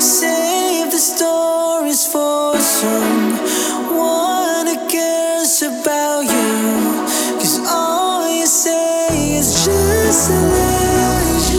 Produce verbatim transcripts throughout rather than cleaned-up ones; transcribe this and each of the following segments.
Save the stories for someone who cares about you. Cause all you say is just a lie.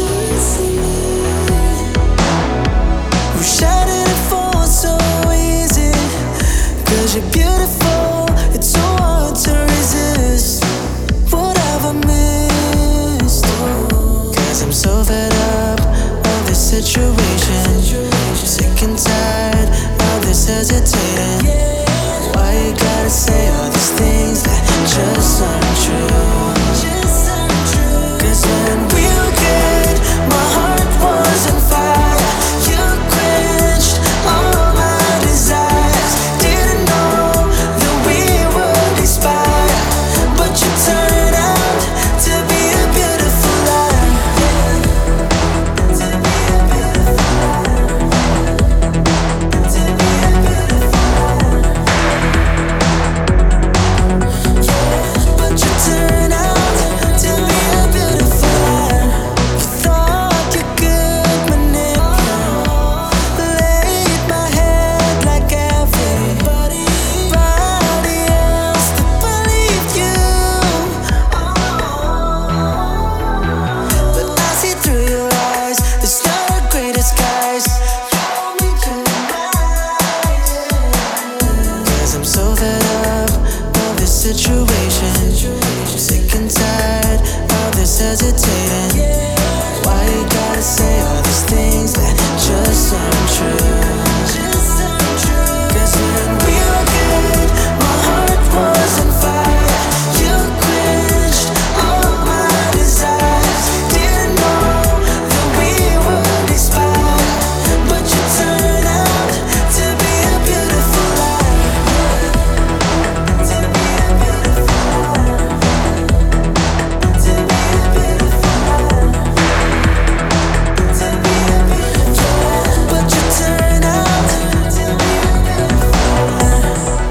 We shattered it for so easy. Cause you're beautiful, it's so hard to resist. What have I missed? Cause I'm so fed up of this situation. Sick and tired of this hesitating. Why you gotta say all these things that just aren't true? Cause when we were good, my heart was on fire. You quenched all my desires. Didn't know that we would expire, but you turned out to be a beautiful lie. To be a beautiful lie. To be a beautiful lie. But you turned out to be a beautiful lie. You thought you could manipulate my head like everybody else that believed you. But I see through your eyes, there's not a gray disguise. Cause I'm so fed up of this situation. Sick and tired of this hesitating. Why you gotta say all these things that just aren't true? Cause when we were good, my heart was on fire. You quenched all my desires. Didn't know that we would expire, but you turned out to be a beautiful lie. To be a beautiful lie. To be a beautiful lie. To be a beautiful lie. But you turned out to be a beautiful lie.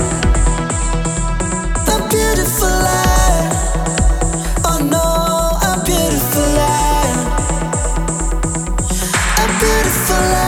A beautiful lie. Oh no, a beautiful lie. A beautiful lie.